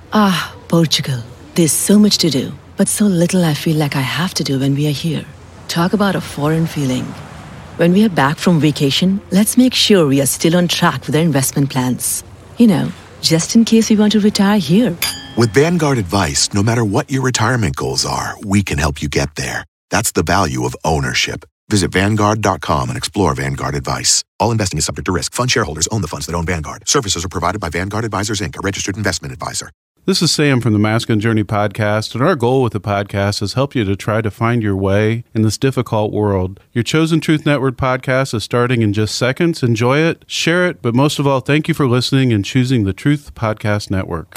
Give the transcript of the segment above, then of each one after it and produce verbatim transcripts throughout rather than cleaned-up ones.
Ah, Portugal. There's so much to do, but so little I feel like I have to do when we are here. Talk about a foreign feeling. When we are back from vacation, let's make sure we are still on track with our investment plans. You know, just in case we want to retire here. With Vanguard Advice, no matter what your retirement goals are, we can help you get there. That's the value of ownership. Visit Vanguard dot com and explore Vanguard Advice. All investing is subject to risk. Fund shareholders own the funds that own Vanguard. Services are provided by Vanguard Advisors, Incorporated, a registered investment advisor. This is Sam from the Masculine Journey podcast, and our goal with the podcast is help you to try to find your way in this difficult world. Your Chosen Truth Network podcast is starting in just seconds. Enjoy it, share it, but most of all, thank you for listening and choosing the Truth Podcast Network.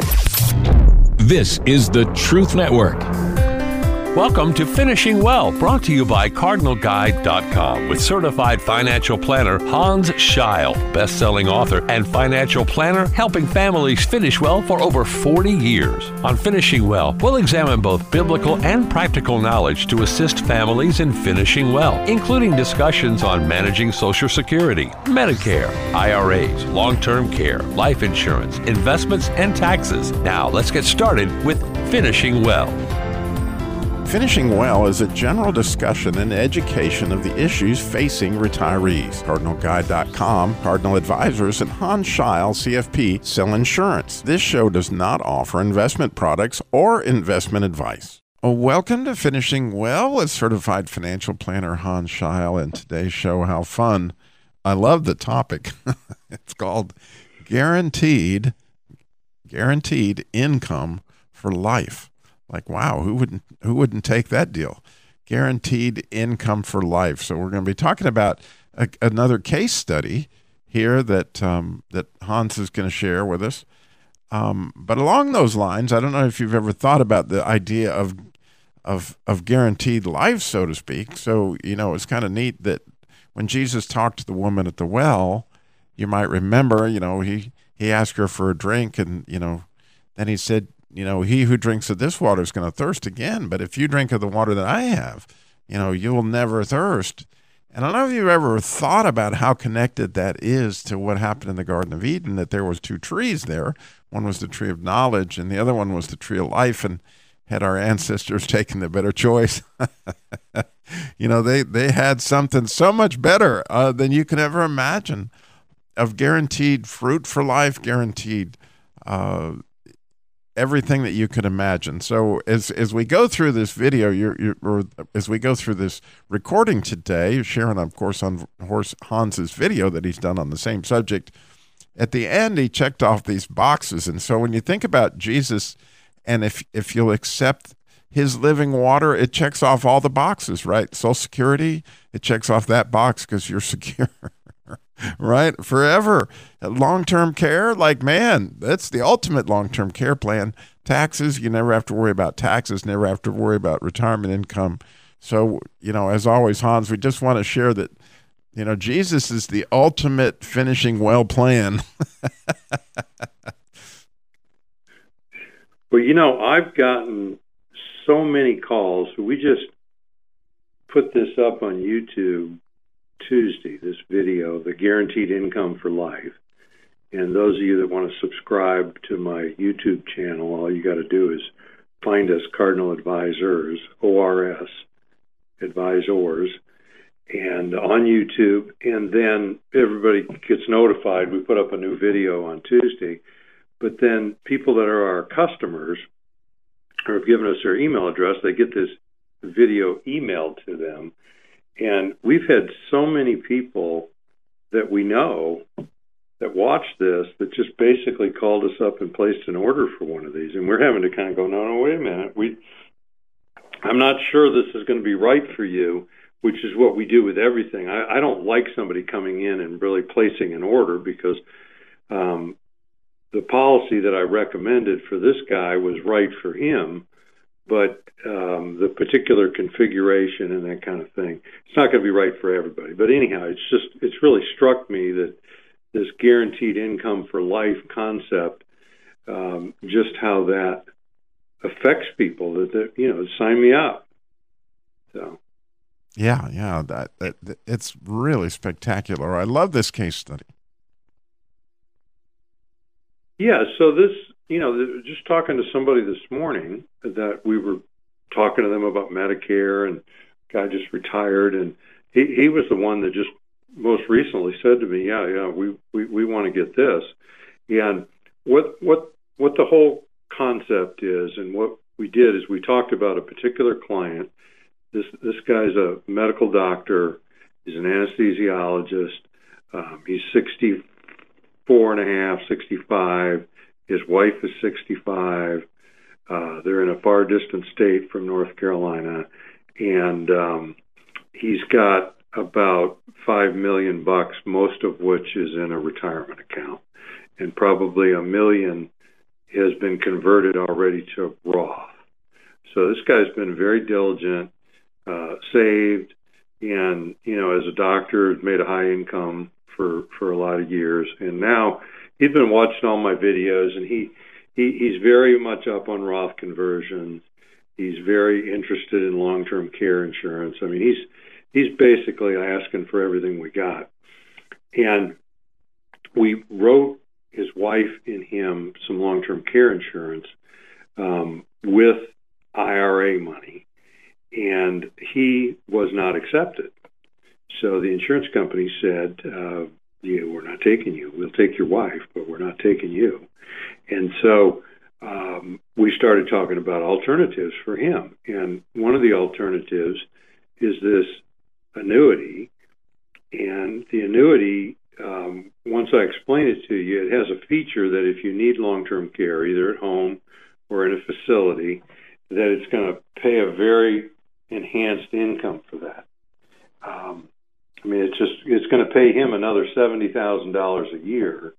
This is the Truth Network. Welcome to Finishing Well, brought to you by Cardinal Guide dot com with certified financial planner Hans Scheil, best-selling author and financial planner helping families finish well for over forty years. On Finishing Well, we'll examine both biblical and practical knowledge to assist families in finishing well, including discussions on managing Social Security, Medicare, I R As, long-term care, life insurance, investments, and taxes. Now, let's get started with Finishing Well. Finishing Well is a general discussion and education of the issues facing retirees. Cardinal Guide dot com, Cardinal Advisors, and Hans Scheil, C F P, sell insurance. This show does not offer investment products or investment advice. Well, welcome to Finishing Well with certified financial planner Hans Scheil, and today's show, how fun. I love the topic. It's called Guaranteed, Guaranteed Income for Life. Like, wow, who wouldn't who wouldn't take that deal? Guaranteed income for life. So we're going to be talking about a, another case study here that um, that Hans is going to share with us. Um, but along those lines, I don't know if you've ever thought about the idea of of of guaranteed life, so to speak. So, you know, it's kind of neat that when Jesus talked to the woman at the well, you might remember, you know, he he asked her for a drink, and you know, then he said, you know, he who drinks of this water is going to thirst again. But if you drink of the water that I have, you know, you will never thirst. And I don't know if you've ever thought about how connected that is to what happened in the Garden of Eden, that there was two trees there. One was the tree of knowledge, and the other one was the tree of life. And had our ancestors taken the better choice, you know, they, they had something so much better uh, than you could ever imagine, of guaranteed fruit for life, guaranteed uh everything that you could imagine. So as as we go through this video, you're, you're, or as we go through this recording today, sharing, of course, on Hans's video that he's done on the same subject, at the end, he checked off these boxes. And so when you think about Jesus, and if if you'll accept his living water, it checks off all the boxes, right? Social Security, it checks off that box because you're secure. Right? Forever. Long-term care, like, man, that's the ultimate long-term care plan. Taxes, you never have to worry about taxes, never have to worry about retirement income. So, you know, as always, Hans, we just want to share that, you know, Jesus is the ultimate finishing well plan. Well, you know, I've gotten so many calls. We just put this up on YouTube Tuesday, this video, the Guaranteed Income for Life. And those of you that want to subscribe to my YouTube channel, all you got to do is find us, Cardinal Advisors, O R S, Advisors, and on YouTube. And then everybody gets notified. We put up a new video on Tuesday. But then people that are our customers or have given us their email address, they get this video emailed to them. And we've had so many people that we know that watch this that just basically called us up and placed an order for one of these. And we're having to kind of go, no, no, wait a minute. We, I'm not sure this is going to be right for you, which is what we do with everything. I, I don't like somebody coming in and really placing an order because um, the policy that I recommended for this guy was right for him. But um, the particular configuration and that kind of thing, it's not going to be right for everybody. But anyhow, it's just, it's really struck me that this guaranteed income for life concept, um, just how that affects people, that, that, you know, sign me up. So. Yeah, yeah, that, that, that it's really spectacular. I love this case study. Yeah, so this you know, just talking to somebody this morning that we were talking to them about Medicare, and guy just retired, and he, he was the one that just most recently said to me, yeah, yeah, we, we, we want to get this. And what what what the whole concept is, and what we did is we talked about a particular client. This this guy's a medical doctor. He's an anesthesiologist. Um, he's sixty-four and a half, sixty-five. His wife is sixty-five. Uh, they're in a far distant state from North Carolina, and um, he's got about five million bucks, most of which is in a retirement account, and probably a million has been converted already to Roth. So this guy's been very diligent, uh, saved, and, you know, as a doctor, made a high income for, for a lot of years. And now he's been watching all my videos, and he, he he's very much up on Roth conversions. He's very interested in long-term care insurance. I mean, he's he's basically asking for everything we got. And we wrote his wife and him some long-term care insurance um, with I R A money, and he was not accepted. So the insurance company said, uh, yeah, we're not taking you. We'll take your wife, but we're not taking you. And so um, we started talking about alternatives for him. And one of the alternatives is this annuity. And the annuity, um, once I explain it to you, it has a feature that if you need long-term care, either at home or in a facility, that it's going to pay a very enhanced income for that. Um, I mean, it's just, it's going to pay him another seventy thousand dollars a year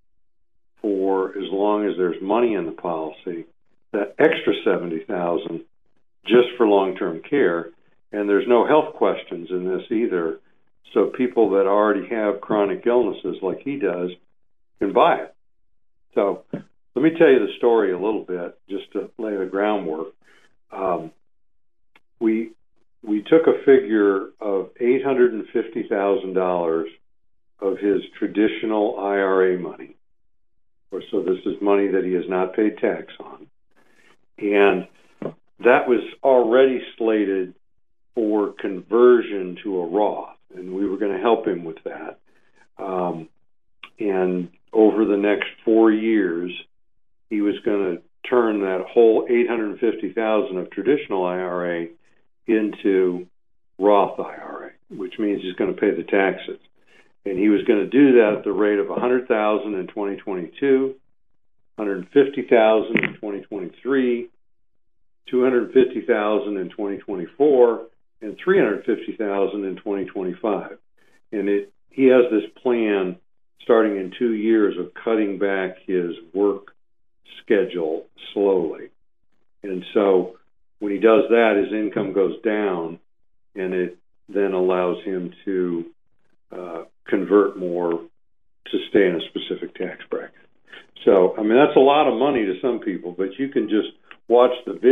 for as long as there's money in the policy, that extra seventy thousand dollars just for long-term care. And there's no health questions in this either. So people that already have chronic illnesses like he does can buy it. So let me tell you the story a little bit, just to lay the groundwork. Um, we we took a figure of eight hundred fifty thousand dollars of his traditional I R A money. So this is money that he has not paid tax on. And that was already slated for conversion to a Roth, and we were going to help him with that. Um, and over the next four years, he was going to turn that whole eight hundred fifty thousand dollars of traditional I R A into Roth I R A, which means he's going to pay the taxes. And he was going to do that at the rate of one hundred thousand dollars in twenty twenty-two, one hundred fifty thousand dollars in twenty twenty-three, two hundred fifty thousand dollars in twenty twenty-four, and three hundred fifty thousand dollars in twenty twenty-five. And it, he has this plan starting in two years of cutting back his work schedule slowly. And so when he does that, his income goes down, and it then allows him to uh, convert more to stay in a specific tax bracket. So, I mean, that's a lot of money to some people, but you can just watch the video.